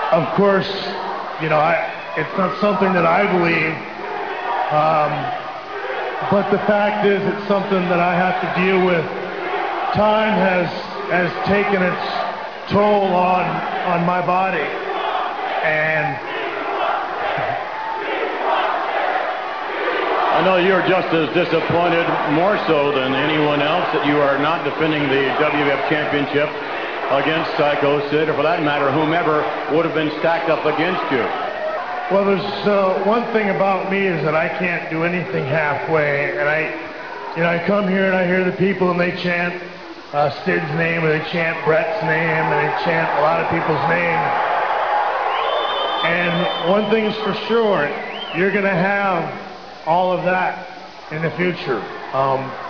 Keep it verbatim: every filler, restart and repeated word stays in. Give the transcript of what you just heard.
of course, you know, I, it's not something that I believe. Um, but the fact is, it's something that I have to deal with. Time has has taken its toll on on my body, and I know you're just as disappointed, more so than anyone else, that you are not defending the W W F Championship against Psycho Sid, or for that matter, whomever would have been stacked up against you. Well, there's uh, one thing about me is that I can't do anything halfway, and I, you know, I come here and I hear the people and they chant uh, Sid's name, and they chant Brett's name, and they chant a lot of people's names. And one thing is for sure, you're going to have all of that in the future. Um,